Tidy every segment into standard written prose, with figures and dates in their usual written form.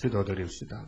기도드립시다.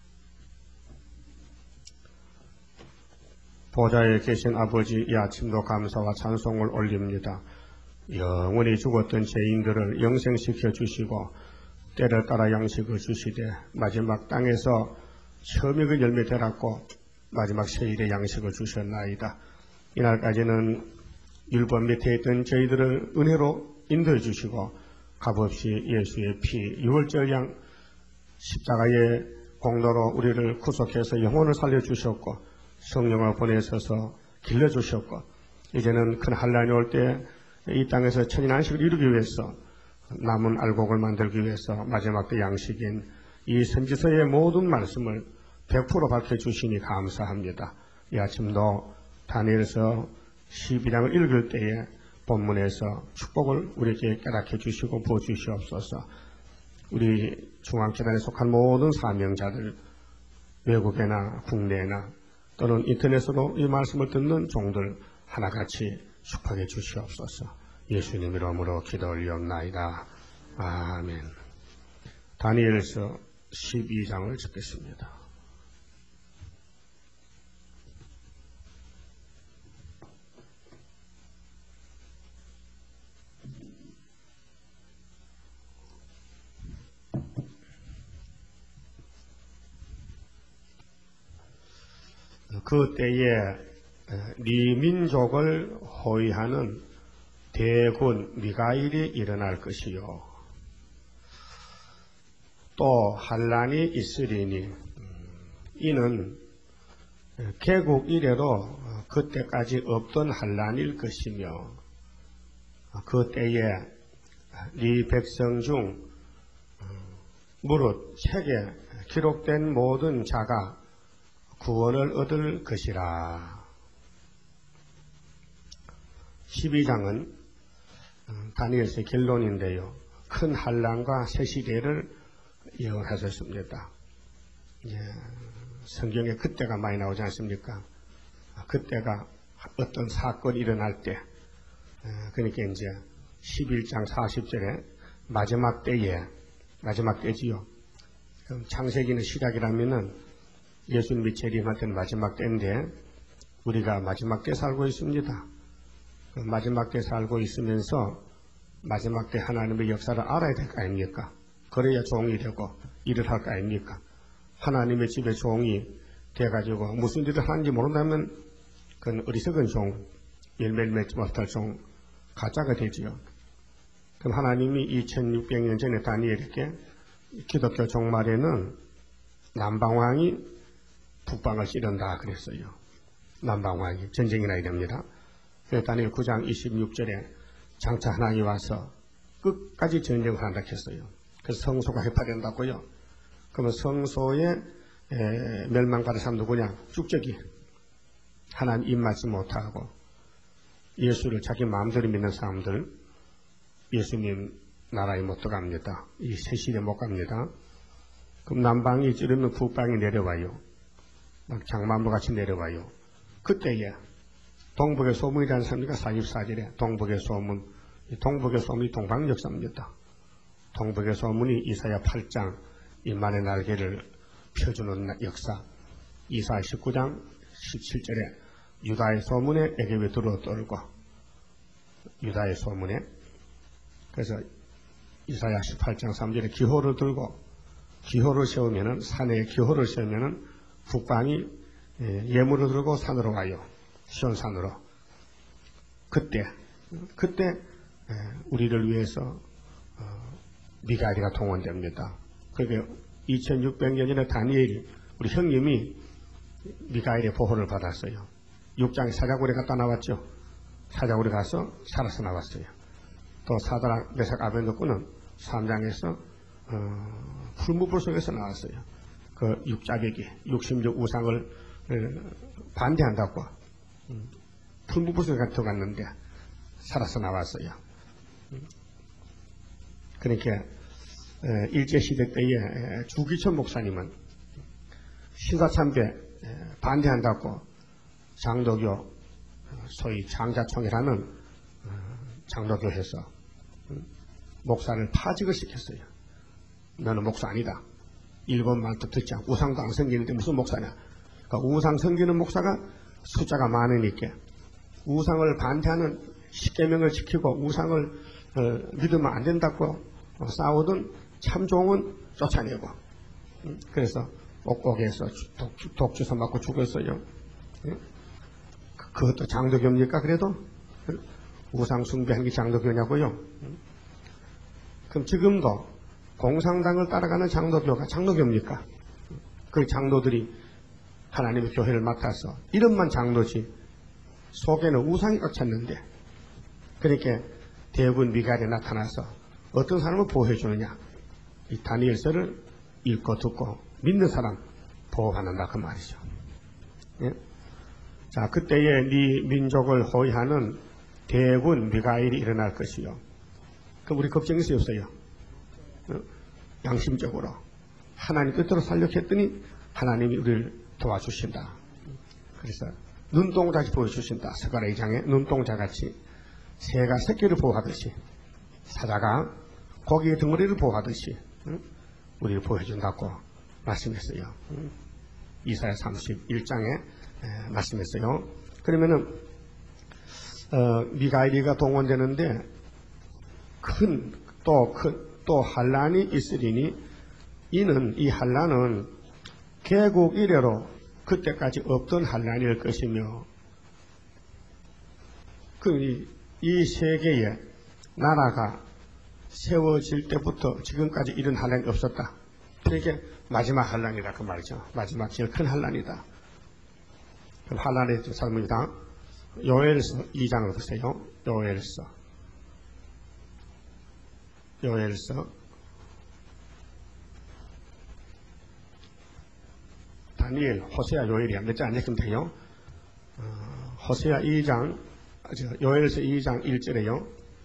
보좌에 계신 아버지, 이 아침도 감사와 찬송을 올립니다. 영원히 죽었던 죄인들을 영생시켜 주시고 때를 따라 양식을 주시되 마지막 땅에서 처음에 그 열매 되었고 마지막 세일에 양식을 주셨나이다. 이날까지는 율법 밑에 있던 저희들을 은혜로 인도해 주시고 값없이 예수의 피 유월절 십자가의 공로로 우리를 구속해서 영혼을 살려주셨고 성령을 보내셔서 길러주셨고 이제는 큰 환란이 올 때 이 땅에서 천인안식을 이루기 위해서 남은 알곡을 만들기 위해서 마지막 때 양식인 이 선지서의 모든 말씀을 100% 밝혀주시니 감사합니다. 이 아침도 다니엘서 12장을 읽을 때에 본문에서 축복을 우리에게 깨닫게 주시고 부어주시옵소서. 우리 중앙재단에 속한 모든 사명자들 외국에나 국내나 또는 인터넷으로 이 말씀을 듣는 종들 하나같이 축복해 주시옵소서. 예수님 이름으로 기도 올리옵나이다. 아멘. 다니엘서 12장을 읽겠습니다. 그 때에 네 민족을 호위하는 대군 미가일이 일어날 것이요 또 환란이 있으리니 이는 개국 이래로 그때까지 없던 환란일 것이며 그 때에 네 백성 중 무릇 책에 기록된 모든 자가 구원을 얻을 것이라. 12장은 다니엘서의 결론인데요. 큰 환란과 새 시대를 예언하셨습니다. 성경에 그때가 많이 나오지 않습니까? 그때가 어떤 사건이 일어날 때, 그러니까 이제 11장 40절에 마지막 때지요. 그럼 창세기는 시작이라면은 예수님이 재림하던 마지막 때인데 우리가 마지막 때 살고 있습니다. 마지막 때 살고 있으면서 마지막 때 하나님의 역사를 알아야 될 거 아닙니까? 그래야 종이 되고 일을 할 거 아닙니까? 하나님의 집에 종이 돼가지고 무슨 일을 하는지 모른다면 그건 어리석은 종, 열매를 맺지 못할 종, 가짜가 되지요. 그럼 하나님이 2600년 전에 다니엘에게 기독교 종말에는 남방왕이 북방을 찌른다 그랬어요. 남방왕이 전쟁이 나야 됩니다. 다니엘 9장 26절에 장차 하나님이 와서 끝까지 전쟁을 한다 했어요. 그래서 성소가 해파된다고요. 그러면 성소에 멸망받을 사람 누구냐? 쭉저기 하나님 입맞지 못하고 예수를 자기 마음대로 믿는 사람들 예수님 나라에 못 들어갑니다. 이 새 시대에 못 갑니다. 그럼 남방이 찌르면 북방이 내려와요. 막 장만부같이 내려와요. 그때에 동북의 소문이라는 섭니까? 44절에 동북의 소문. 동북의 소문이 동방역사입니다. 동북의 소문이 이사야 8장 인만의 날개를 펴주는 역사. 이사야 19장 17절에 유다의 소문에 애굽에 들어떨고 유다의 소문에 그래서 이사야 18장 3절에 기호를 들고 기호를 세우면은 산에 기호를 세우면은 북방이 예물을 들고 산으로 가요. 시온산으로. 그때 우리를 위해서 미가엘이가 동원됩니다. 그게 2600년 전에 다니엘 우리 형님이 미가엘의 보호를 받았어요. 6장에 사자굴에 갔다 나왔죠. 사자굴에 가서 살아서 나왔어요. 또 사드락 메삭 아벤노고는 3장에서 풀무불 속에서 나왔어요. 그 육자객이 66 우상을 반대한다고 풀무불 속에 들어갔는데 살아서 나왔어요. 그러니까 일제시대 때에 주기천 목사님은 신사참배 반대한다고 장로교 소위 장자총회라는 장로교에서 목사를 파직을 시켰어요. 너는 목사 아니다. 일본 말도 듣지 않고 우상도 안 섬기는데 무슨 목사냐. 그러니까 우상 섬기는 목사가 숫자가 많으니까 우상을 반대하는 십계명을 지키고 우상을 믿으면 안 된다고 싸우던 참종은 쫓아내고 그래서 옥곡에서 독주사 맞고 죽었어요. 그것도 장도교입니까? 그래도 우상 숭배한 게 장도교냐고요? 그럼 지금도 공산당을 따라가는 장도교가 장도교입니까? 그 장도들이 하나님의 교회를 맡아서 이름만 장도지 속에는 우상이 꽉 찼는데 그렇게 대군 미갈에 나타나서 어떤 사람을 보호해주느냐? 이 다니엘서를 읽고 듣고 믿는 사람 보호하는다 그 말이죠. 예? 자, 그때에 네 민족을 호위하는 대군 미가엘이 일어날 것이요. 그럼 우리 걱정이 없어요. 양심적으로 하나님 뜻대로 살려고 했더니 하나님이 우리를 도와주신다. 그래서 눈동자같이 보여주신다. 스가랴 2장에 눈동자같이 새가 새끼를 보호하듯이 사자가 고기의 덩어리를 보호하듯이 우리를 보호해준다고 말씀했어요. 이사야 31장에 말씀했어요. 그러면은 미가엘이가 동원되는데 또 환란이 있으리니 이는 이 환란은 개국 이래로 그때까지 없던 환란일 것이며 이 세계에 나라가 세워질 때부터 지금까지 이런 환란이 없었다. 그러니까 마지막 환란이다 그 말이죠. 마지막 제일 큰 환란이다. 그럼 환란의 설문이다. 요엘서 2장을 보세요. 요엘서 다니엘, 호세아, 요엘이야. 몇 장 안 읽으면 돼요. 호세아 2장, 요엘서 2장 1절에요.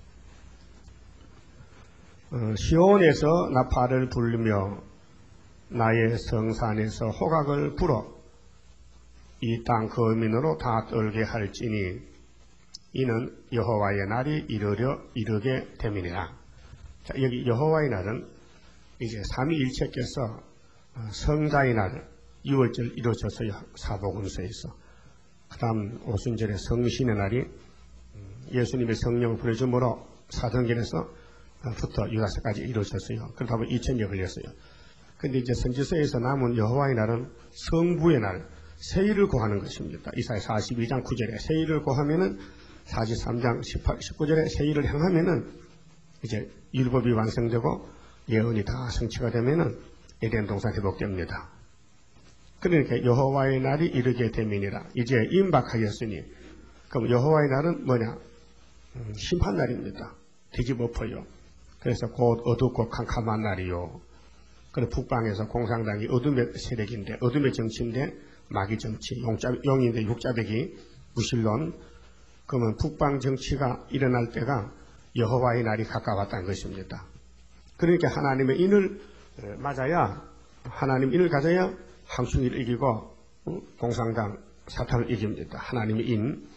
시온에서 나팔을 불며 나의 성산에서 호각을 불어 이 땅 거민으로 다 떨게 할지니 이는 여호와의 날이 이르게 됨이니라. 자, 여기 여호와의 날은 이제 삼위일체께서 성자의 날 6월절 이루어졌어요. 사복음서에서. 그 다음 오순절에 성신의 날이 예수님의 성령을 보내줌으로 사도행전에서부터 유다서까지 이루어졌어요. 그러다 보니 2000년 걸렸어요. 근데 이제 선지서에서 남은 여호와의 날은 성부의 날, 세일을 구하는 것입니다. 이사야 42장 9절에 세일을 구하면은 43장 18, 19절에 세일을 향하면은 이제 율법이 완성되고 예언이 다 성취가 되면은 에덴 동산 회복됩니다. 그러니까 여호와의 날이 이르게 됨이니라. 이제 임박하였으니 그럼 여호와의 날은 뭐냐? 심판 날입니다. 뒤집어엎어요. 그래서 곧 어둡고 캄캄한 날이요. 그리고 북방에서 공산당이 어둠의 세력인데 어둠의 정치인데 마귀 정치, 용인데 육자백이 무신론. 그러면 북방 정치가 일어날 때가 여호와의 날이 가까웠다는 것입니다. 그러니까 하나님의 인을 맞아야 하나님 인을 가져야 황충이를 이기고 공산당 사탄을 이깁니다. 하나님의 인.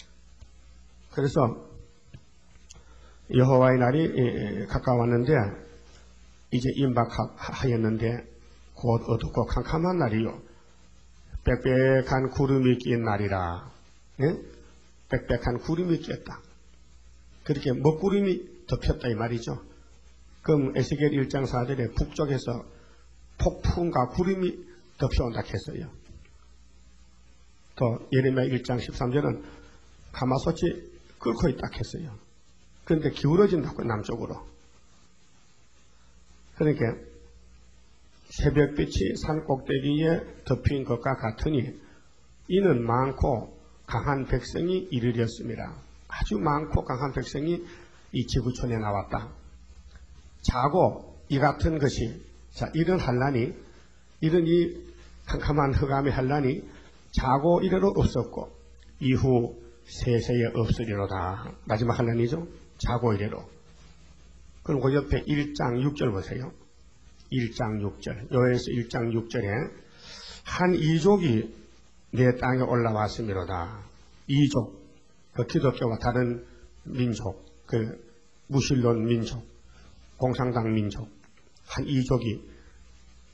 그래서 여호와의 날이 가까웠는데 이제 임박하였는데 곧 어둡고 캄캄한 날이요. 빽빽한 구름이 낀 날이라. 예? 빽빽한 구름이 꼈다. 그렇게 먹구름이 덮였다 이 말이죠. 그럼 에스겔 1장 4절에 북쪽에서 폭풍과 구름이 덮여온다 했어요. 또 예레미야 1장 13절은 가마솥이 끓고 있다 했어요. 그런데 기울어진다고 남쪽으로. 그러니까 새벽빛이 산 꼭대기에 덮인 것과 같으니 이는 많고 강한 백성이 이르렸습니다. 아주 많고 강한 백성이 이 지구촌에 나왔다. 자고 이 같은 것이 이런 환란이 이런 이 캄캄한 흑암의 환란이 자고 이래로 없었고 이후 세세에 없으리로다. 마지막 환란이죠. 자고 이래로. 그럼 그 옆에 1장 6절 보세요. 1장 6절. 요엘서 1장 6절에 한 이족이 내 땅에 올라왔음이로다. 이족. 그 기독교와 다른 민족, 그 무신론 민족, 공산당 민족, 한 이족이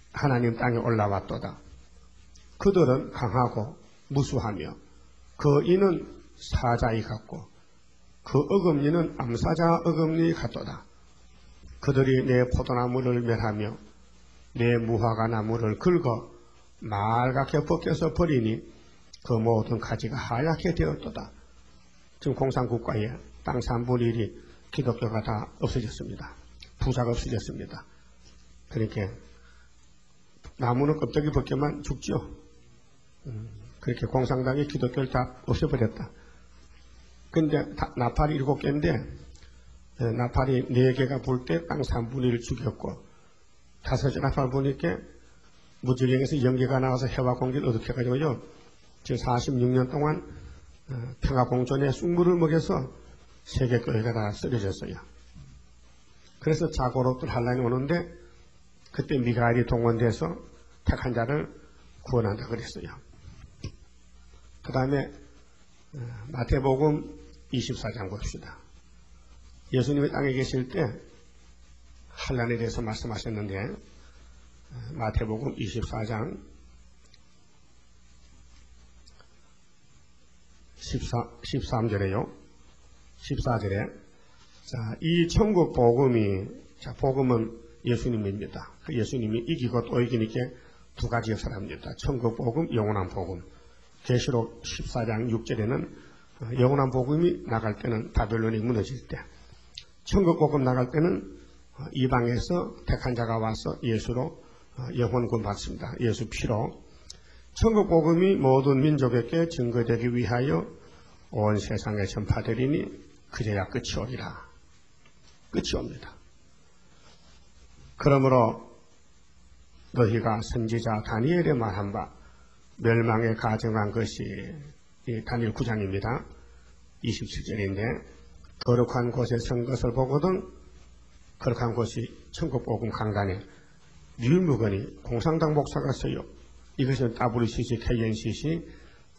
하나님 땅에 올라왔도다. 그들은 강하고 무수하며 그 이는 사자의 같고 그 어금니는 암사자 어금니 같도다. 그들이 내 포도나무를 멸하며 내 무화과 나무를 긁어 말갛게 벗겨서 버리니 그 모든 가지가 하얗게 되었도다. 지금 공산국가에 땅 3분의 1이 기독교가 다 없어졌습니다. 부자가 없어졌습니다. 그렇게 나무는 껍데기 벗겨만 죽죠. 그렇게 공산당이 기독교를 다 없애버렸다. 근데 나팔이 7개인데 나팔이 4개가 불 때 땅 3분의 1을 죽였고 5째 나팔 보니까 무지경에서 연기가 나와서 해와 공기를 어둡게 해가지고요. 지금 46년 동안 평화공존에 쑥물을 먹여서 세계 교회가 다 쓰러졌어요. 그래서 자고로들 한란이 오는데 그때 미가엘이 동원돼서 택한 자를 구원한다 그랬어요. 그 다음에 마태복음 24장 봅시다. 예수님이 땅에 계실 때 한란에 대해서 말씀하셨는데 마태복음 24장 13절에요. 14절에 이 천국 복음이 복음은 예수님입니다. 그 예수님이 이기고 또 이기니까 두 가지 역사를 합니다. 천국 복음, 영원한 복음. 계시록 14장 6절에는 영원한 복음이 나갈 때는 바벨론이 무너질 때, 천국 복음 나갈 때는 이방에서 택한 자가 와서 예수로 영혼 구원 받습니다. 예수 피로. 천국 복음이 모든 민족에게 증거되기 위하여 온 세상에 전파되리니 그제야 끝이 오리라. 끝이 옵니다. 그러므로 너희가 선지자 다니엘의 말한 바 멸망에 가정한 것이 다니엘 9장입니다. 27절인데 거룩한 곳에 선 것을 보거든 거룩한 곳이 천국복음 강단에 류무건이 공산당 목사가 써요. 이것은 WCC, KNCC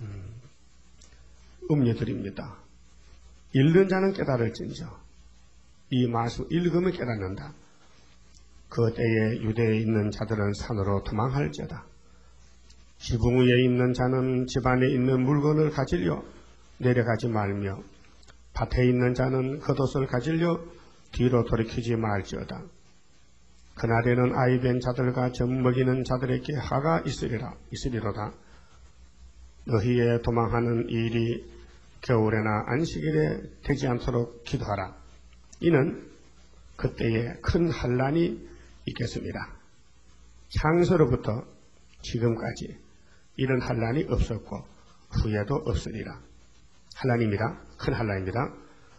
음료들입니다. 읽는 자는 깨달을진저 이 말씀 읽으면 깨닫는다. 그 때에 유대에 있는 자들은 산으로 도망할지어다. 지붕 위에 있는 자는 집 안에 있는 물건을 가지려 내려가지 말며 밭에 있는 자는 겉옷을 가지려 뒤로 돌이키지 말지어다. 그날에는 아이 된 자들과 젖 먹이는 자들에게 화가 있으리로다. 너희의 도망하는 일이 겨울에나 안식일에 되지 않도록 기도하라. 이는 그때에 큰 환란이 있겠습니다. 창세로부터 지금까지 이런 환란이 없었고 후에도 없으리라. 환란입니다. 큰 환란입니다.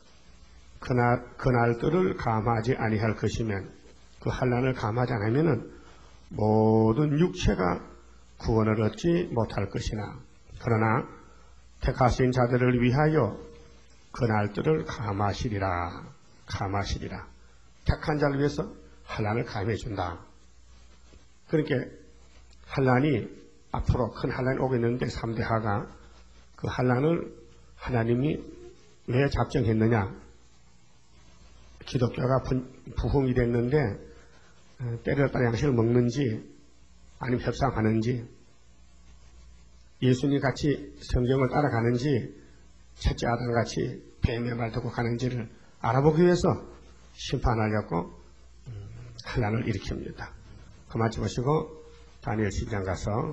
그날들을 감하지 아니할 것이면 그 환란을 감하지 않으면 모든 육체가 구원을 얻지 못할 것이나 그러나 택하신 자들을 위하여 그날들을 감하시리라. 감하시리라. 택한 자를 위해서 환란을 감해준다. 그러니까 환란이 앞으로 큰 환란이 오겠는데 3대 하가 그 환란을 하나님이 왜 작정했느냐. 기독교가 부흥이 됐는데 때렸다 양식을 먹는지 아니면 협상하는지 예수님 같이 성경을 따라가는지 첫째 아담같이 뱀의 말 듣고 가는지를 알아보기 위해서 심판하려고 환란을 일으킵니다. 그만 보시고 다니엘 10장 가서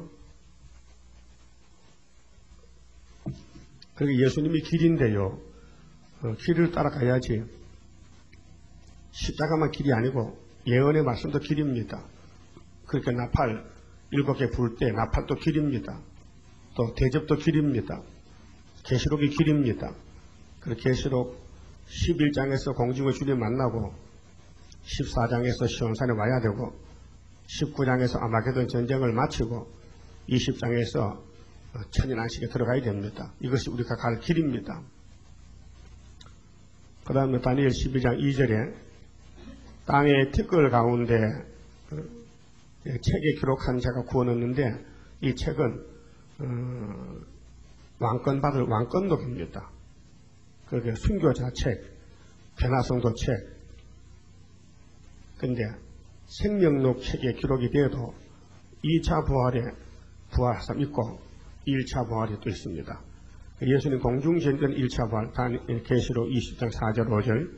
그리고 예수님이 길인데요. 길을 따라가야지 십자가만 길이 아니고 예언의 말씀도 길입니다. 그렇게 나팔 7개 불 때 나팔도 길입니다. 또 대접도 길입니다. 계시록이 길입니다. 그리고 계시록 11장에서 공중의 주님 만나고 14장에서 시온산에 와야 되고 19장에서 아마게돈 전쟁을 마치고 20장에서 천연안식에 들어가야 됩니다. 이것이 우리가 갈 길입니다. 그 다음에 다니엘 12장 2절에 땅의 티끌 가운데 책에 기록한 자가 구원했는데 이 책은 왕권 받을 왕권록입니다. 그게 순교자 책, 변화성도 책. 근데 생명록 책에 기록이 되어도 2차 부활에 부활하심 있고 1차 부활이 또 있습니다. 예수님 공중전전 1차 부활, 계시록 20장 4절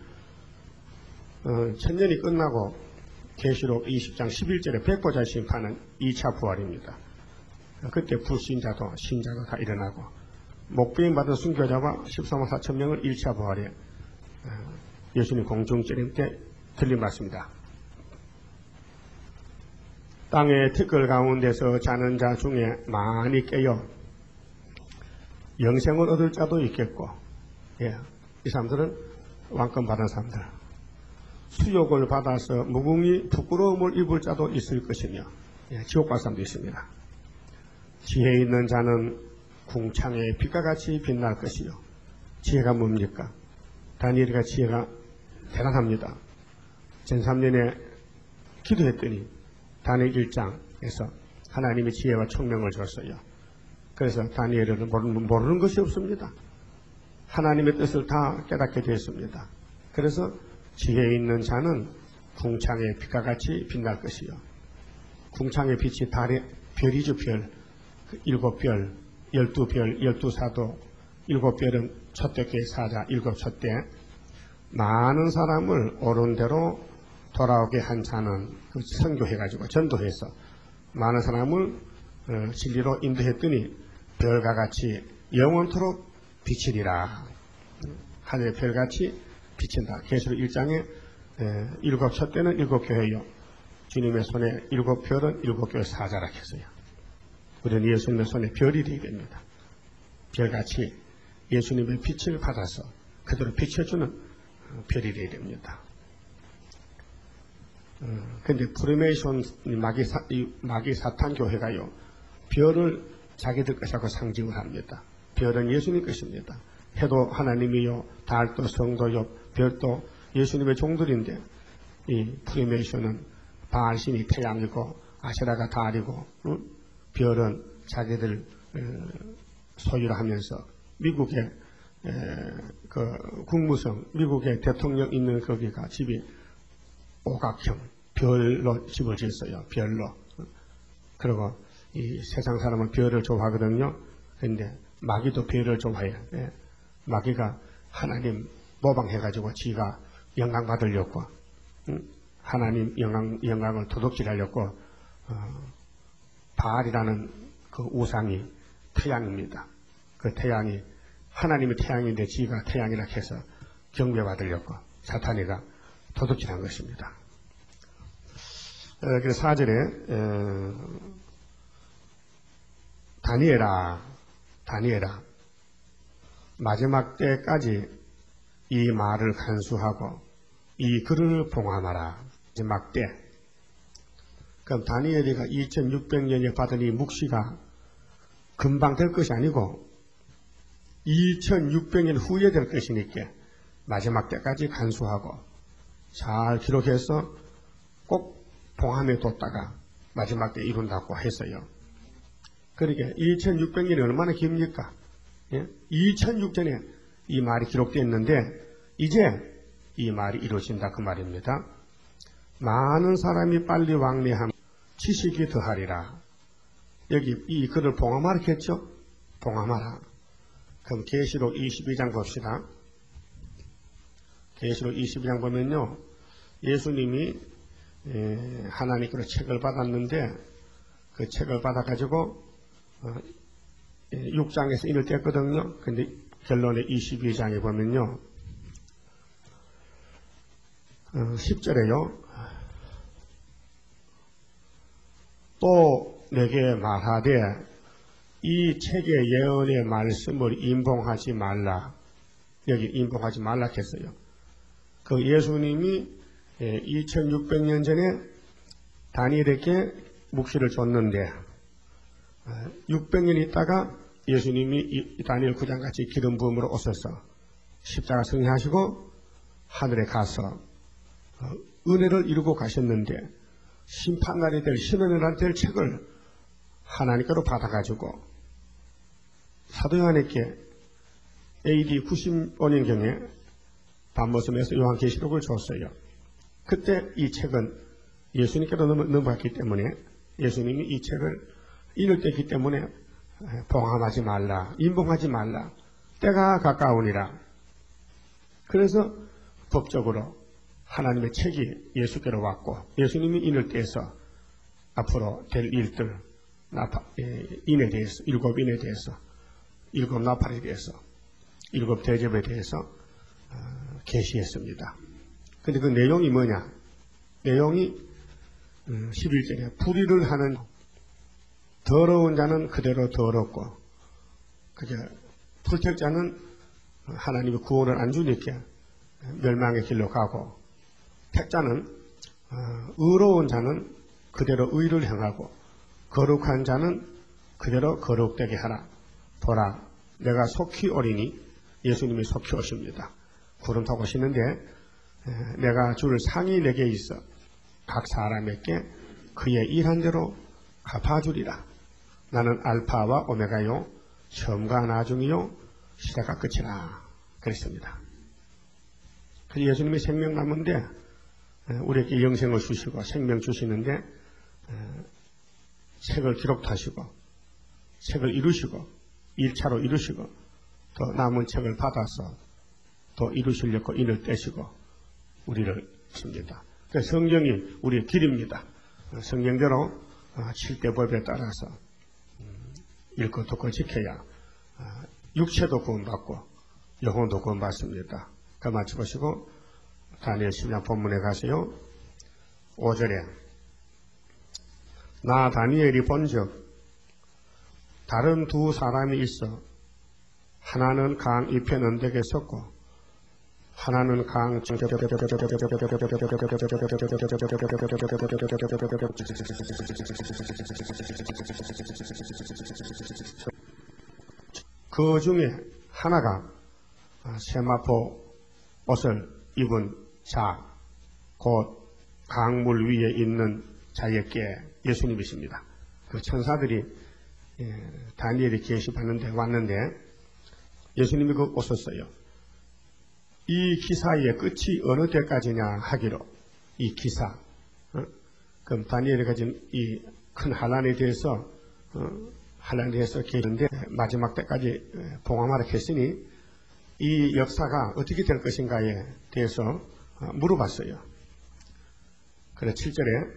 5절, 천년이 끝나고 계시록 20장 11절에 백보자 심판은 2차 부활입니다. 그때 불신자도 신자도 다 일어나고 목배임 받은 순교자와 14만 4천 명을 1차 부활에 예수님 공중전임 때 들린 말씀입니다. 땅의 티끌 가운데서 자는 자 중에 많이 깨어 영생을 얻을 자도 있겠고, 이 사람들은 왕권 받은 사람들, 수욕을 받아서 무궁히 부끄러움을 입을 자도 있을 것이며, 지옥 갈 사람도 있습니다. 지혜 있는 자는 궁창의 빛과 같이 빛날 것이요. 지혜가 뭡니까? 다니엘이가 지혜가 대단합니다. 전 3년에 기도했더니 다니엘 1장에서 하나님이 지혜와 총명을 줬어요. 그래서 다니엘은 모르는 것이 없습니다. 하나님의 뜻을 다 깨닫게 되었습니다. 그래서 지혜 있는 자는 궁창의 빛과 같이 빛날 것이요. 궁창의 빛이 달의 별이죠, 별. 7별, 12별, 12사도, 7별은 촛대교의 사자, 7촛대. 많은 사람을 옳은 대로 돌아오게 한 자는 그 선교해가지고 전도해서 많은 사람을 진리로 인도했더니 별과 같이 영원토록 비치리라. 하늘의 별같이 비친다. 계시록 1장에 7촛대는 7교회요. 주님의 손에 7별은 7교회 사자라 했어요. 우리는 예수님의 손에 별이 되어야 됩니다. 별같이 예수님의 빛을 받아서 그대로 비춰주는 별이 되어야 됩니다. 근데 프리메이션 마귀 사탄 교회가요, 별을 자기들 것이라고 상징을 합니다. 별은 예수님 것입니다. 해도 하나님이요, 달도 성도요, 별도 예수님의 종들인데, 이 프리메이션은 바알신이 태양이고 아세라가 달이고, 별은 자기들 소유를 하면서 미국의 그 국무성, 미국의 대통령 있는 거기가 집이 오각형 별로 집을 지었어요. 별로. 그리고 이 세상 사람은 별을 좋아하거든요. 그런데 마귀도 별을 좋아해요. 마귀가 하나님 모방해가지고 지가 영광 받으려고, 하나님 영광을 도둑질하려고 바알이라는 그 우상이 태양입니다. 그 태양이 하나님의 태양인데 지가 태양이라 해서 경배받으려고 사탄이가 도둑질한 것입니다. 그래서 4절에 다니엘아 마지막 때까지 이 말을 간수하고 이 글을 봉함하라. 마지막 때. 그럼 다니엘이가 2600년에 받은 이 묵시가 금방 될 것이 아니고 2600년 후에 될 것이니까 마지막 때까지 간수하고 잘 기록해서 꼭 봉함에 뒀다가 마지막 때 이룬다고 했어요. 그러니까 2600년이 얼마나 깁니까? 2006년에 이 말이 기록되어 있는데 이제 이 말이 이루어진다 그 말입니다. 많은 사람이 빨리 왕래하면 지식이 더하리라. 여기 이 글을 봉함하라 했죠? 봉함하라. 그럼 계시록 22장 봅시다. 계시록 22장 보면요, 예수님이 하나님께로 책을 받았는데 그 책을 받아가지고 6장에서 인을 뗐거든요. 근데 결론에 22장에 보면요, 10절에요. 또 내게 말하되 이 책의 예언의 말씀을 임봉하지 말라. 여기 임봉하지 말라 했어요. 그 예수님이 2600년 전에 다니엘에게 묵시를 줬는데 600년 있다가 예수님이 다니엘 9장같이 기름 부음으로 오셔서 십자가 승리하시고 하늘에 가서 은혜를 이루고 가셨는데 심판날이 될 신원이란 될 책을 하나님께로 받아가지고 사도 요한에게 AD 95년경에 밤모섬에서 요한계시록을 줬어요. 그때 이 책은 예수님께로 넘어갔기 때문에 예수님이 이 책을 읽을 때이기 때문에 봉함하지 말라, 임봉하지 말라, 때가 가까우니라. 그래서 법적으로 하나님의 책이 예수께로 왔고, 예수님이 읽을 때에서 앞으로 될 일들, 인에 대해서, 일곱 인에 대해서, 일곱 나팔에 대해서, 일곱 대접에 대해서 계시했습니다. 근데 그 내용이 뭐냐? 내용이 11절에 불의를 하는 더러운 자는 그대로 더럽고, 그저 불택자는 하나님의 구원을 안 주니까 멸망의 길로 가고, 택자는 의로운 자는 그대로 의를 행하고, 거룩한 자는 그대로 거룩되게 하라. 보라, 내가 속히 오리니. 예수님이 속히 오십니다. 구름 타고 오시는데 내가 줄 상이 내게 있어 각 사람에게 그의 일한 대로 갚아주리라. 나는 알파와 오메가요, 처음과 나중이요, 시작과 끝이라. 그랬습니다. 그래서 예수님이 생명 남은데 우리에게 영생을 주시고 생명 주시는데 책을 기록하시고 책을 이루시고 1차로 이루시고 또 남은 책을 받아서 또 이루시려고 인을 떼시고 우리를 칩니다. 그래서 성경이 우리의 길입니다. 성경대로 7대 법에 따라서 읽고 듣고 지켜야 육체도 구원받고 영혼도 구원받습니다. 그 마치보시고 다니엘 10장 본문에 가세요. 5절에 나 다니엘이 본즉 다른 두 사람이 있어 하나는 강 이편 언덕에 섰고 하나는 강 그 중에 하나가 세마포 옷을 입은 자, 곧 강물 위에 있는 자에게 예수님이십니다. 그 천사들이 다니엘이 계시받는데 왔는데 예수님이 그 옷을 써요. 이 기사의 끝이 어느 때까지냐 하기로, 이 기사, 그럼 다니엘이 가진 이 큰 환란에 대해서 계시는데 마지막 때까지 봉함하라 했으니 이 역사가 어떻게 될 것인가에 대해서 물어봤어요. 그래 7절에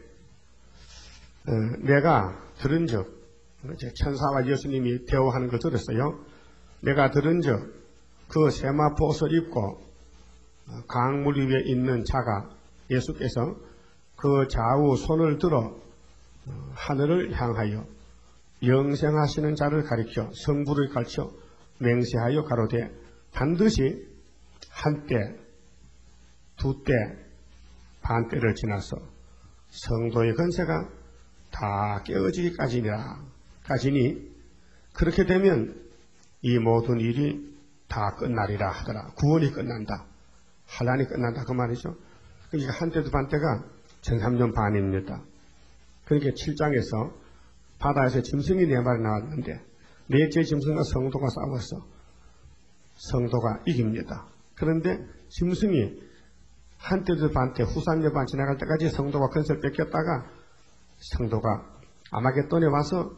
내가 들은즉, 천사와 예수님이 대화하는 걸 들었어요. 내가 들은즉 그 세마포 옷을 입고 강물 위에 있는 자가 예수께서 그 좌우 손을 들어 하늘을 향하여 영생하시는 자를 가리켜 성부를 가르쳐 맹세하여 가로되 반드시 한때 두때 반때를 지나서 성도의 권세가 다 깨어지기까지니라. 까지니 그렇게 되면 이 모든 일이 다 끝나리라 하더라. 구원이 끝난다. 환란이 끝난다. 그 말이죠. 그러니까 한때도 반때가 13년 반입니다. 그러니까 7장에서 바다에서 짐승이 4마리 나왔는데 넷째 짐승과 성도가 싸워서 성도가 이깁니다. 그런데 짐승이 한때도 반때 후산여 반 지나갈 때까지 성도가 권세를 뺏겼다가 성도가 아마겟돈에 와서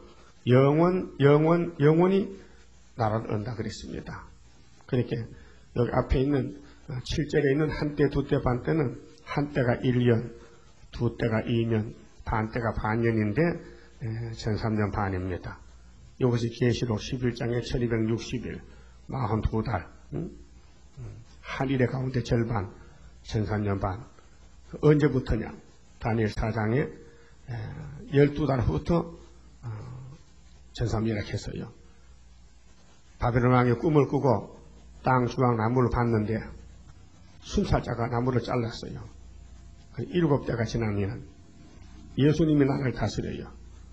영원히 나라를 얻는다 그랬습니다. 그렇게 여기 앞에 있는 7절에 있는 한때, 두때, 반때는 한때가 1년, 두때가 2년, 반때가 반년인데 13년 반입니다. 이것이 계시록 11장의 1260일, 42달, 한 일의 가운데 절반, 13년 반. 언제부터냐? 다니엘 4장에 12달 후부터 13년이라 했어요. 바벨론 왕이 꿈을 꾸고 땅 주황 나무를 봤는데 순찰자가 나무를 잘랐어요. 7대가 지나면 예수님이 나를 다스려요.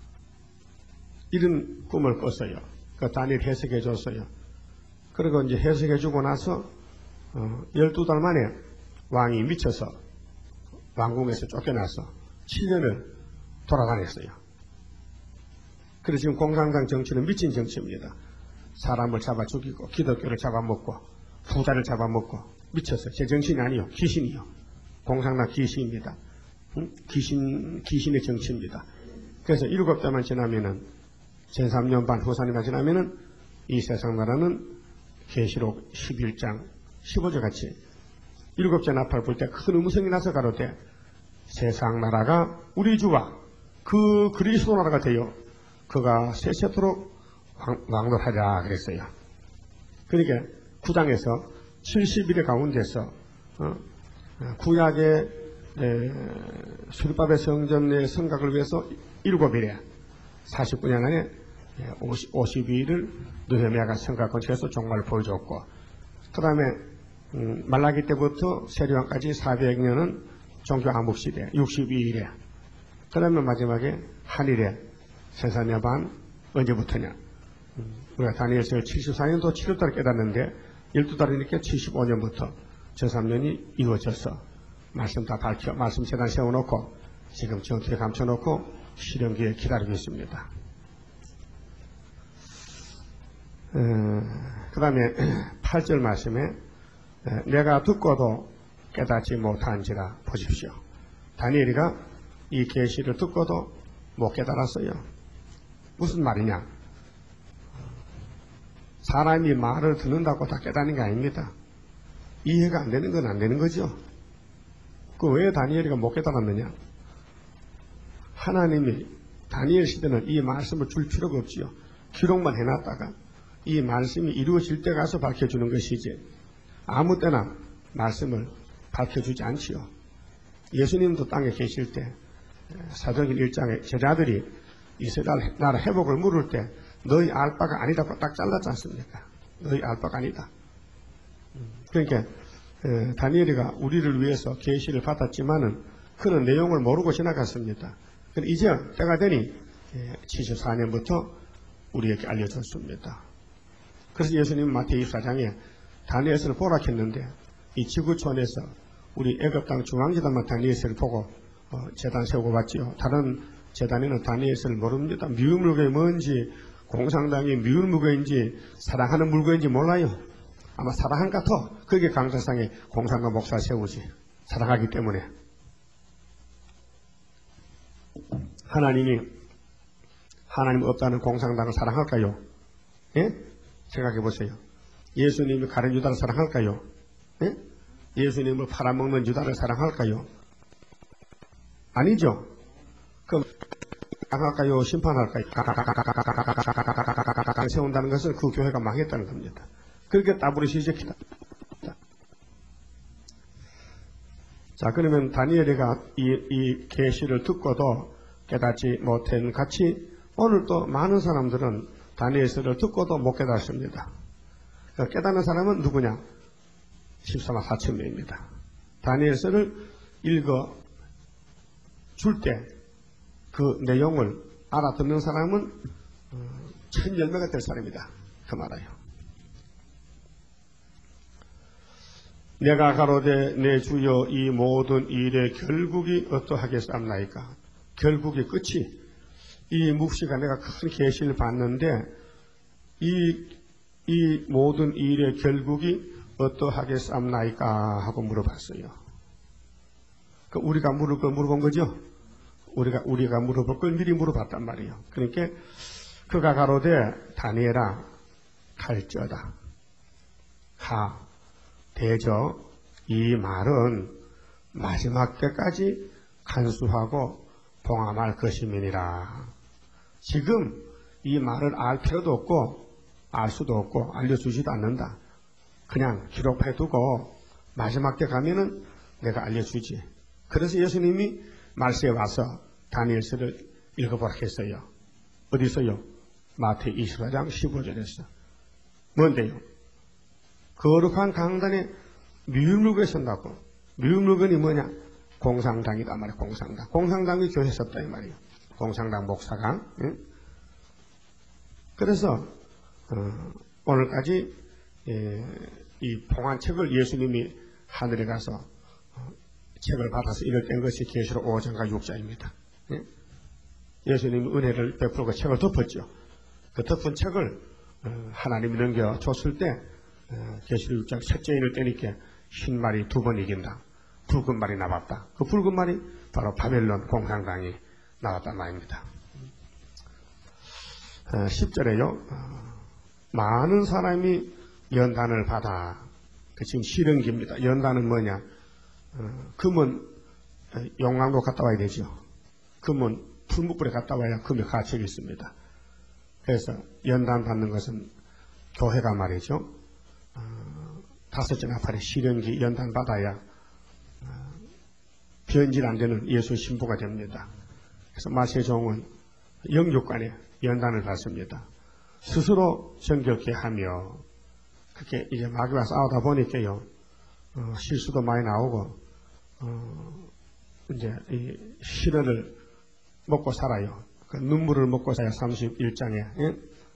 이런 꿈을 꿨어요. 그 다니엘 해석해 줬어요. 그리고 이제 해석해 주고 나서 12달 만에 왕이 미쳐서 왕궁에서 쫓겨나서 7년을 돌아다녔어요. 그래서 지금 공산당 정치는 미친 정치입니다. 사람을 잡아 죽이고 기독교를 잡아먹고 부자를 잡아먹고 미쳤어요. 제 정신이 아니요. 귀신이요. 공산당 귀신입니다. 귀신의 정치입니다. 그래서 7대만 지나면은 제3년 반 후산이만 지나면은 이 세상 나라는 계시록 11장 15절 같이 7째 나팔 불 때 큰 음성이 나서 가로되 세상 나라가 우리 주와 그 그리스도 나라가 되어 그가 세세토록 왕노하자 그랬어요. 그러니까 9장에서 70일의 가운데서 구약의 수르바벨 성전 내 성곽을 위해서 7일에 49년 안에 52일을 느헤미야가 성곽 건축해서 종말을 보여줬고, 그 다음에 말라기 때부터 세리왕까지 400년은 종교 암흑시대 62일에, 그 다음에 마지막에 한일에 세사년 반 언제부터냐, 우리가 다니엘서 74년도 7월달에 깨닫는데 12달이니까 75년부터 제3년이 이루어져서 말씀 다 밝혀 말씀 재단 세워놓고 지금 정토에 감춰놓고 실현기에 기다리고 있습니다. 그 다음에 8절 말씀에 내가 듣고도 깨닫지 못한지라 보십시오. 다니엘이가 이 계시를 듣고도 못 깨달았어요. 무슨 말이냐? 사람이 말을 듣는다고 다 깨닫는 게 아닙니다. 이해가 안 되는 건 안 되는 거죠. 그 왜 다니엘이가 못 깨달았느냐? 하나님이 다니엘 시대는 이 말씀을 줄 필요가 없지요. 기록만 해놨다가 이 말씀이 이루어질 때 가서 밝혀주는 것이지 아무 때나 말씀을 밝혀주지 않지요. 예수님도 땅에 계실 때 사도행전 1장에 제자들이 이스라엘 나라 회복을 물을 때 너희 알 바가 아니다고 딱 잘랐지 않습니까? 너희 알 바가 아니다. 그러니까 다니엘이가 우리를 위해서 계시를 받았지만은 그런 내용을 모르고 지나갔습니다. 이제 때가 되니 74년부터 우리에게 알려줬습니다. 그래서 예수님은 마태복음 24장에 다니엘서를 보라 했는데 이 지구촌에서 우리 애굽 땅 중앙재단만 다니엘서를 보고 재단 세우고 봤지요. 다른 재단에는 다니엘서를 모릅니다. 미운 물건이 뭔지, 공산당이 미운 물건인지 사랑하는 물건인지 몰라요. 아마 사랑한 것 같아. 그게 강사상에 공산당 목사 세우지. 사랑하기 때문에. 하나님 없다는 공산당을 사랑할까요? 예? 생각해 보세요. 예수님이 가룟 유다를 사랑할까요? 예? 예수님을 팔아먹는 유다를 사랑할까요? 아니죠. 그럼 사랑할까요? 심판할까요? 세운다는 것은 그 교회가 망했다는 겁니다. 그렇게 따블이 시작했다. 자, 그러면 다니엘이가 이 계시를 듣고도 깨닫지 못한 같이 오늘 또 많은 사람들은 다니엘서를 듣고도 못 깨닫습니다. 깨닫는 사람은 누구냐? 14만 4천 명입니다. 다니엘서를 읽어 줄 때 그 내용을 알아듣는 사람은 1010명가 될 사람이다. 그 말이에요. 내가 가로되 내 주여 이 모든 일의 결국이 어떠하겠사옵나이까? 결국의 끝이 이 묵시가 내가 큰 계시를 봤는데 이 모든 일의 결국이 어떠하겠사옵나이까 하고 물어봤어요. 그 우리가 물어본 거죠. 우리가 물어볼 걸 미리 물어봤단 말이에요. 그러니까 그가 가로되 다니엘아 갈지어다. 대저 이 말은 마지막 때까지 간수하고 봉함할 것임이니라. 지금 이 말을 알 필요도 없고 알 수도 없고 알려주지도 않는다. 그냥 기록해두고 마지막 때 가면은 내가 알려주지. 그래서 예수님이 말세에 와서 다니엘서를 읽어보라 했어요. 어디서요? 마태 24장 15절에서. 뭔데요? 거룩한 강단에 미운 물건이 선다고. 미운 물건이 뭐냐? 공산당이다 말이야. 공산당. 공산당이 교회에 썼다 이 말이에요. 공산당 목사가. 응? 그래서 오늘까지 이 봉한 책을 예수님이 하늘에 가서 책을 받아서 이를 뗀 것이 계시록 5장과 6장입니다. 예? 예수님이 은혜를 베풀고 책을 덮었죠. 그 덮은 책을 하나님이 넘겨줬을 때 계시록 6장 셋째 인을 떼니까 흰 말이 2번 이긴다. 붉은 말이 나왔다. 그 붉은 말이 바로 바벨론 공산당이 나왔단 말입니다. 10절에요. 많은 사람이 연단을 받아. 그 지금 실은기입니다. 연단은 뭐냐? 금은 용광로 갔다 와야 되죠. 금은 풀무불에 갔다 와야 금의 가치가 있습니다. 그래서 연단 받는 것은 교회가 말이죠. 다섯째 나팔에 실현기 연단 받아야 변질 안 되는 예수 신부가 됩니다. 그래서 마세 종은 영육간에 연단을 받습니다. 스스로 정결케 하며 그렇게 이제 마귀와 싸우다 보니까요 실수도 많이 나오고 이제 이 시련을 먹고 살아요. 그 눈물을 먹고 살아요. 31장에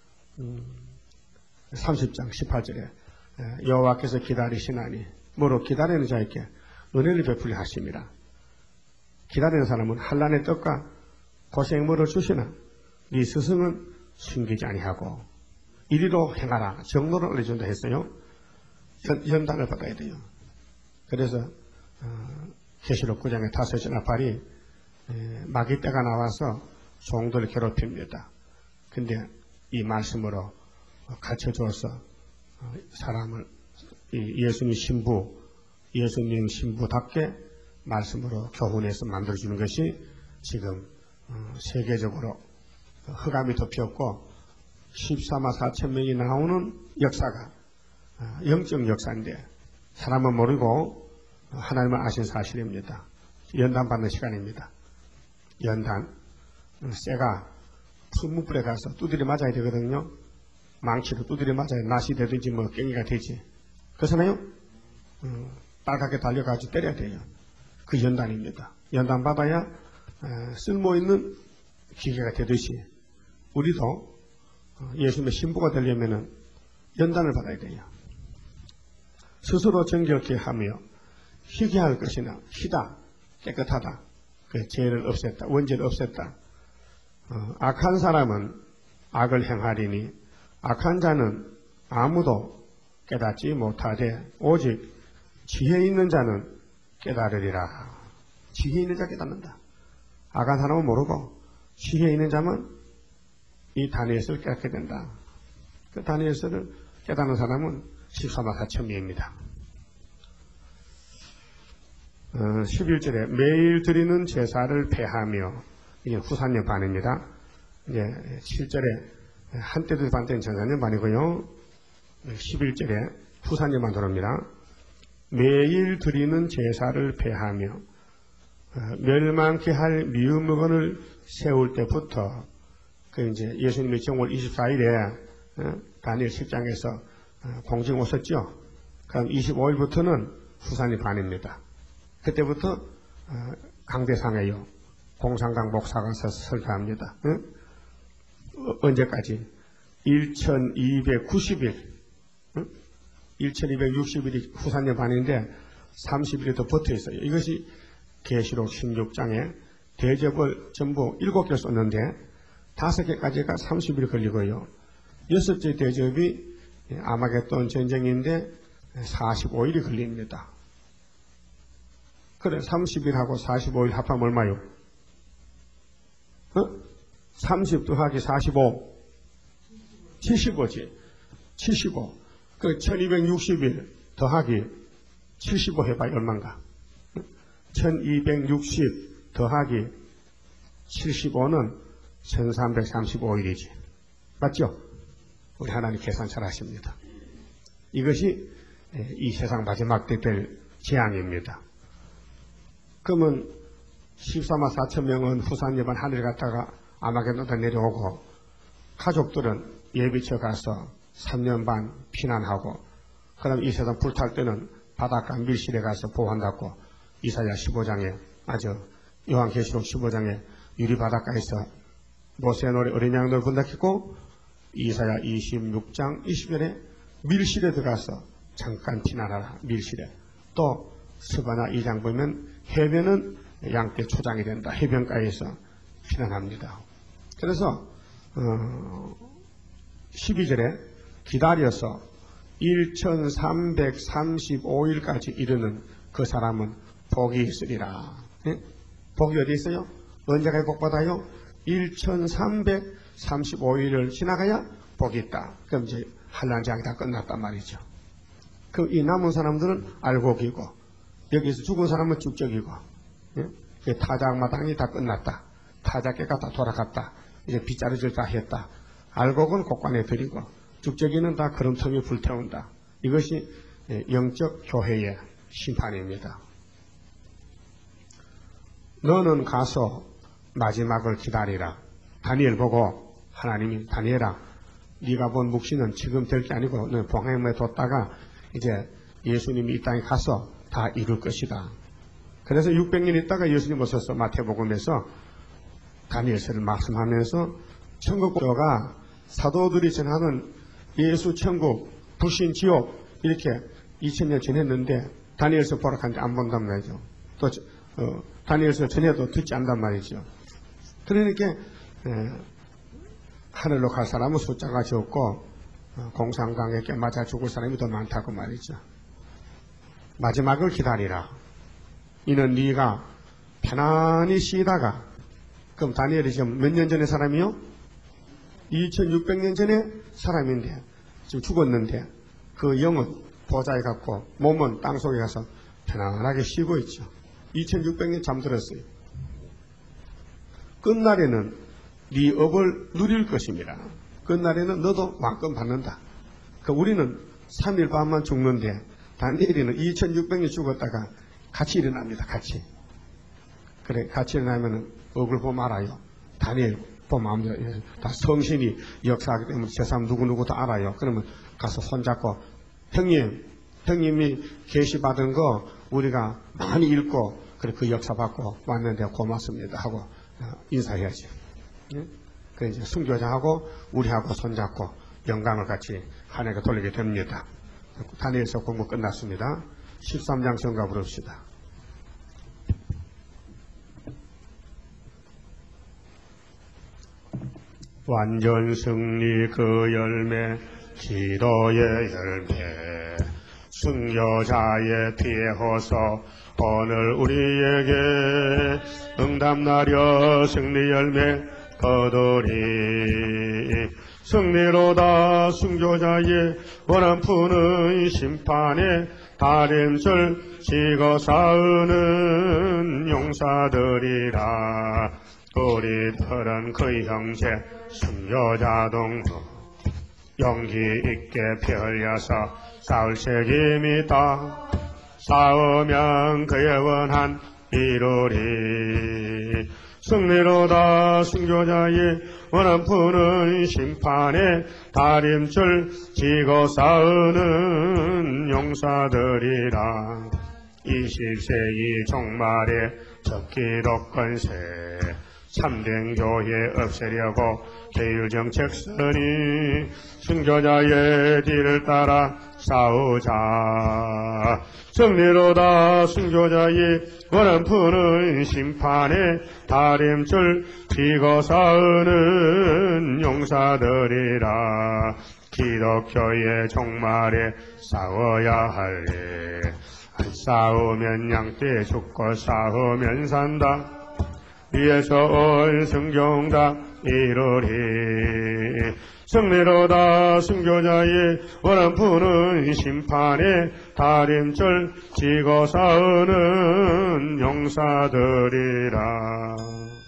30장 18절에 여호와께서 기다리시나니 뭐로 기다리는 자에게 은혜를 베풀려 하심이라. 기다리는 사람은 한란의 떡과 고생물을 주시나 네 스승은 숨기지 아니하고 이리로 행하라. 정로를 알려준다 했어요. 연단을 받아야 돼요. 그래서 계시록 9장의 다섯째 나팔이 마귀 떼가 나와서 종들을 괴롭힙니다. 근데 이 말씀으로 가르쳐줘서 사람을 예수님 신부답게 말씀으로 교훈해서 만들어주는 것이 지금 세계적으로 흑암이 덮였고 14만 4천 명이 나오는 역사가 영적 역사인데 사람은 모르고 하나님은 아신 사실입니다. 연단 받는 시간입니다. 연단 쇠가 풀무불에 가서 두드려 맞아야 되거든요. 망치로 두드려 맞아야 낫이 되든지 뭐 깽이가 되지. 그렇잖아요. 빨갛게 달려가지고 때려야 돼요. 그 연단입니다. 연단 받아야 쓸모있는 기계가 되듯이 우리도 예수님의 신부가 되려면 연단을 받아야 돼요. 스스로 정결케 하며 희게 할 것이나 희다 깨끗하다. 그 죄를 없앴다. 원죄를 없앴다. 악한 사람은 악을 행하리니 악한 자는 아무도 깨닫지 못하되 오직 지혜 있는 자는 깨달으리라. 지혜 있는 자 깨닫는다. 악한 사람은 모르고 지혜 있는 자만 이 다니엘서를 깨닫게 된다. 그 다니엘서를 깨닫는 사람은 14만 4천 명입니다. 11절에 매일 드리는 제사를 폐하며 이게 후산년 반입니다. 이제 7절에 한때도 반때는 전산년 반이고요. 11절에 후산년만 들어옵니다. 매일 드리는 제사를 폐하며 멸망케 할 미운 물건을 세울 때부터 그 이제 예수님의 정월 24일에 다니엘 10장에서 공증 오셨죠. 그럼 25일부터는 후산년 반입니다. 그때부터 강대상에요. 공상강 목사가 설교합니다. 언제까지? 1290일 1260일이 후산년 반인데 30일이 더 붙어 있어요. 이것이 계시록 16장에 대접을 전부 7개 썼는데 5개까지가 30일 걸리고요. 6째 대접이 아마겟돈 전쟁인데 45일이 걸립니다. 그래 30일하고 45일 합하면 얼마요? 30 더하기 45 75지. 75. 그 1260일 더하기 75 해봐요. 얼마인가? 1260 더하기 75는 1335일이지. 맞죠? 우리 하나님 계산 잘 하십니다. 이것이 이 세상 마지막 때 될 재앙입니다. 그러면 14만 4천 명은 후산 예반 하늘에 갔다가 아마겟돈에 내려오고 가족들은 예비처 가서 3년 반 피난하고 그 다음에 이 세상 불탈 때는 바닷가 밀실에 가서 보호한다고 이사야 15장에 요한계시록 15장에 유리 바닷가에서 모세의 노래 어린 양들 분닥했고 이사야 26장 20절에 밀실에 들어가서 잠깐 피난하라. 밀실에. 또 스바나 2장 보면 해변은 양떼 초장이 된다. 해변가에서 피난합니다. 그래서 12절에 기다려서 1335일까지 이르는 그 사람은 복이 있으리라. 네? 복이 어디 있어요? 언제까지 복 받아요? 1335 35일을 지나가야 복이 있다. 그럼 이제 환란장이 다 끝났단 말이죠. 그럼 이 남은 사람들은 알곡이고 여기서 죽은 사람은 죽적이고 타작마당이 다 끝났다. 타작계가 다 돌아갔다. 이제 빗자루질 다 했다. 알곡은 곳간에 들이고 죽적이는 다 그름터미 불태운다. 이것이 영적 교회의 심판입니다. 너는 가서 마지막을 기다리라. 다니엘 보고 하나님이 다니엘아 네가 본 묵시는 지금 될 게 아니고 너는 봉행에 뒀다가 이제 예수님이 이 땅에 가서 다 이룰 것이다. 그래서 600년 있다가 예수님 오셔서 마태복음에서 다니엘서를 말씀하면서 천국교가 사도들이 전하는 예수 천국, 불신 지옥 이렇게 2000년 전했는데 다니엘서 보러 갔는데 안 본단 말이죠. 또 다니엘서 전해도 듣지 않단 말이죠. 그러니까 하늘로 갈 사람은 숫자가 적고 공상강에 맞아 죽을 사람이 더 많다고 말이죠. 마지막을 기다리라. 이는 네가 편안히 쉬다가 그럼 다니엘이 지금 몇 년 전의 사람이요? 2600년 전의 사람인데 지금 죽었는데 그 영은 보좌에 갔고 몸은 땅속에 가서 편안하게 쉬고 있죠. 2600년 잠들었어요. 끝날에는 네 업을 누릴 것입니다. 끝날에는 너도 왕권 받는다. 우리는 3일 밤만 죽는데 다니엘이는 2600년 죽었다가 같이 일어납니다. 같이. 그래 같이 일어나면 얼굴 보면 알아요. 다니엘 보면 다 성신이 역사하기 때문에 저 사람 누구누구 다 알아요. 그러면 가서 손잡고 형님이 계시받은 거 우리가 많이 읽고 그래 그 역사 받고 왔는데 고맙습니다 하고 인사해야지. 그 이제 순교자하고 우리하고 손잡고 영광을 같이 하나님께 돌리게 됩니다. 다니엘서 공부 끝났습니다. 13장 성가 부릅시다. 완전 승리 그 열매 기도의 열매 순교자의 피에 호소 오늘 우리에게 응답나려 승리 열매 거두리 승리로다 순교자의 원한 푸는 심판에 다림줄 지고 싸우는 용사들이라 우리들은 그의 형제 순교자 동무 용기 있게 피 흘려서 싸울 책임이 있다. 싸우면 그의 원한 이루리 승리로다 순교자의 원한 푸는 심판에 다림줄 지고 싸우는 용사들이라 20세기 종말에 적기도 권세 참된 교회 없애려고 계율정책선이 순교자의 뒤를 따라 싸우자 승리로다 순교자의 원한 푸는 심판에 다림줄 지고 싸우는 용사들이라 기독교의 종말에 싸워야 할래 안 싸우면 양떼 죽고 싸우면 산다 위에서 온 성경다 이루리 승리로다 순교자의 원한 푸는 심판에 다림줄 지고 싸우는 용사들이라.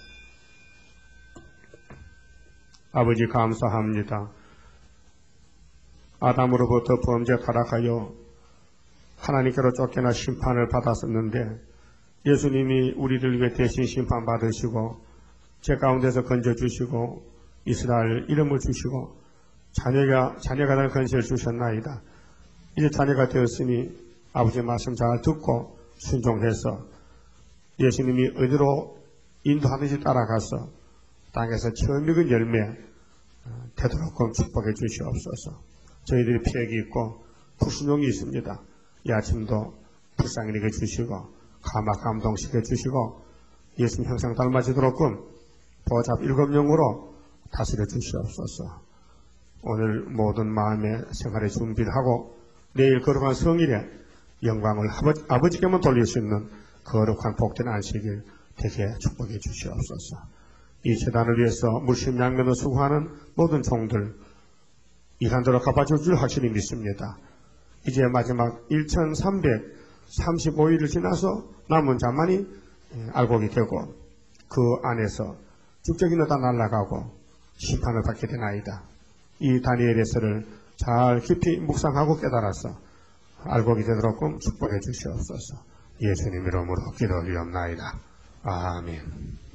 아버지 감사합니다. 아담으로부터 범죄 타락하여 하나님께로 쫓겨나 심판을 받았었는데 예수님이 우리를 위해 대신 심판받으시고 죄 가운데서 건져주시고 이스라엘 이름을 주시고 자녀가 될 권세를 주셨나이다. 이제 자녀가 되었으니 아버지의 말씀 잘 듣고 순종해서 예수님이 어디로 인도하는지 따라가서 땅에서 처음 익은 열매 되도록 축복해 주시옵소서. 저희들이 폐역이 있고 불순종이 있습니다. 이 아침도 불쌍히 주시고 감동시켜 주시고 예수님 형상 닮아지도록 보잡 7영으로 다스려 주시옵소서. 오늘 모든 마음의 생활의 준비를 하고 내일 거룩한 성일에 영광을 아버지께만 돌릴 수 있는 거룩한 복된 안식일 되게 축복해 주시옵소서. 이 재단을 위해서 물심양면을 수고하는 모든 종들 이한대로 갚아줄 줄 확실히 믿습니다. 이제 마지막 1335일을 지나서 남은 자만이 알곡이 되고 그 안에서 죽적이는 다 날아가고 심판을 받게 되나이다. 이 다니엘에서를 잘 깊이 묵상하고 깨달아서 알곡이 되도록 축복해 주시옵소서. 예수님 이름으로 기도 올리옵나이다. 아멘.